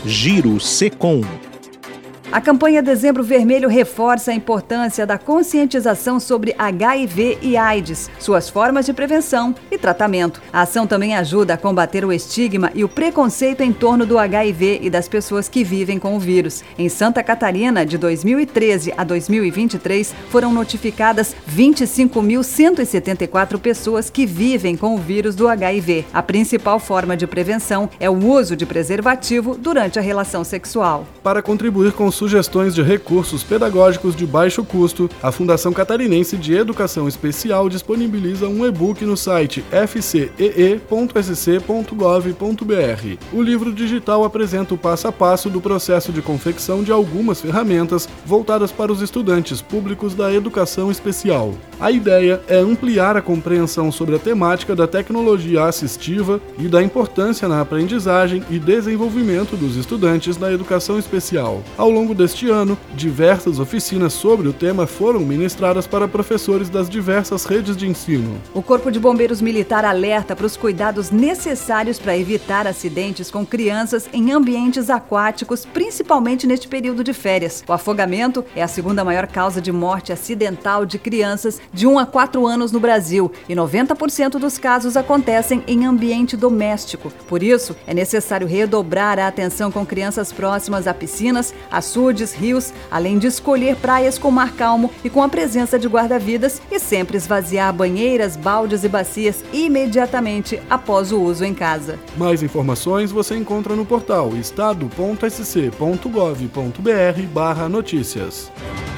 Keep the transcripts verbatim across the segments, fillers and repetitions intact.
Giro Secom. A campanha Dezembro Vermelho reforça a importância da conscientização sobre H I V e AIDS, suas formas de prevenção e tratamento. A ação também ajuda a combater o estigma e o preconceito em torno do H I V e das pessoas que vivem com o vírus. Em Santa Catarina, de dois mil e treze a dois mil e vinte e três, foram notificadas vinte e cinco mil cento e setenta e quatro pessoas que vivem com o vírus do H I V. A principal forma de prevenção é o uso de preservativo durante a relação sexual. Para contribuir com sugestões de recursos pedagógicos de baixo custo, a Fundação Catarinense de Educação Especial disponibiliza um e-book no site f c e e ponto s c ponto gov ponto b r. O livro digital apresenta o passo a passo do processo de confecção de algumas ferramentas voltadas para os estudantes públicos da educação especial. A ideia é ampliar a compreensão sobre a temática da tecnologia assistiva e da importância na aprendizagem e desenvolvimento dos estudantes na educação especial. Ao longo deste ano, diversas oficinas sobre o tema foram ministradas para professores das diversas redes de ensino. O Corpo de Bombeiros Militar alerta para os cuidados necessários para evitar acidentes com crianças em ambientes aquáticos, principalmente neste período de férias. O afogamento é a segunda maior causa de morte acidental de crianças de um a quatro anos no Brasil e noventa por cento dos casos acontecem em ambiente doméstico. Por isso, é necessário redobrar a atenção com crianças próximas a piscinas, açudes, rios, além de escolher praias com mar calmo e com a presença de guarda-vidas e sempre esvaziar banheiras, baldes e bacias imediatamente após o uso em casa. Mais informações você encontra no portal estado ponto s c ponto gov ponto b r barra notícias.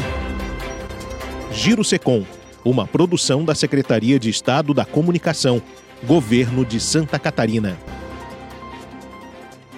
Giro Secom, uma produção da Secretaria de Estado da Comunicação, Governo de Santa Catarina.